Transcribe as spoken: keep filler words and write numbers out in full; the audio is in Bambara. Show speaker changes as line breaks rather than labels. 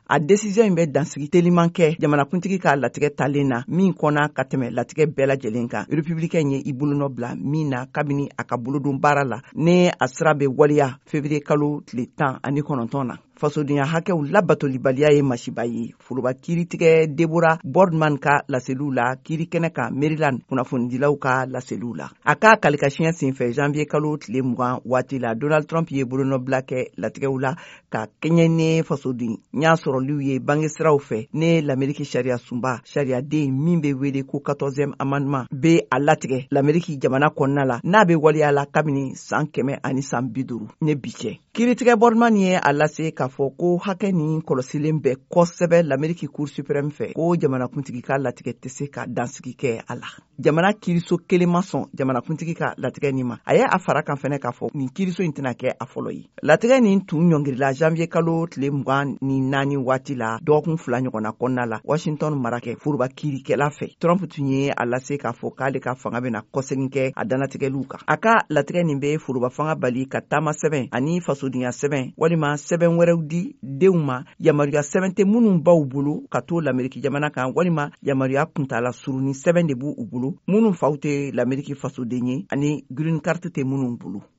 a décision in bɛ dansigi teliman kɛ jamanakuntigi ka latigɛ talen na min kɔnna ka tɛmɛ latigɛ bɛɛ lajɛlen kan républicain ye i bolonɔ bila min na kabini a ka bolodon baara la ne a sira bɛ waliya février kalo tile tan ani kɔnɔntɔn na. Fasodenya hakɛw labatolibaliya ye masiba ye. Foroba kiiritigɛ Deborah Boardman ka laseliw la kiiri kɛnɛ kan Maryland kunnafonidilaw ka laseliw la. A ka kalikasiɲɛ senfɛ janvier kalo tile mugan waati la Donald Trump ye bolonɔbila kɛ latigɛw la ka kɛɲɛ ne fasodenya sɔrɔliw ye bangesiraw fɛ ne l'Amérique sariya sunba sariyaden min bɛ wele ko quatorzième amendement bɛ a latigɛ l'Amérique jamana kɔnɔna la n'a bɛ waliya la kabini san kɛmɛ ani san bi duuru ne bi cɛ. Kiiritigɛ Boardman ye a lase ka fɔ ko hakɛ ni kɔlɔsilen bɛ kosɛbɛ l'Amérique Cour suprême fɛ ko jamanakuntigi ka latigɛ tɛ se ka dansigi kɛ a la. Jamana kiiriso kelen ma sɔn jamanakuntigi ka latigɛ nin ma. A ye a fara kan fɛnɛ k'a fɔ nin kiiriso in tɛna kɛ a fɔlɔ ye. Latigɛ nin tun ɲɔngirila janvier kalo tile mugan ni naani waati la dɔgɔkun fila ɲɔgɔnna kɔnɔna la Washington marakɛ foroba kiirikɛla fɛ. Trump tun ye a lase k'a fɔ k'ale ka fanga bɛna kɔsegin kɛ a danatigɛliw kan. A ka latigɛ nin bɛ foroba fanga bali ka taama sɛbɛn ani fasodenya sɛbɛn walima sɛbɛn wɛrɛw di denw ma yamaruya sɛbɛn tɛ minnu baw bolo ka to l'Amérique jamana kan walima yamaruya kuntala suruni sɛbɛn de b'u bolo minnu faw tɛ l'Amérique fasoden ye ani green card tɛ minnu bolo.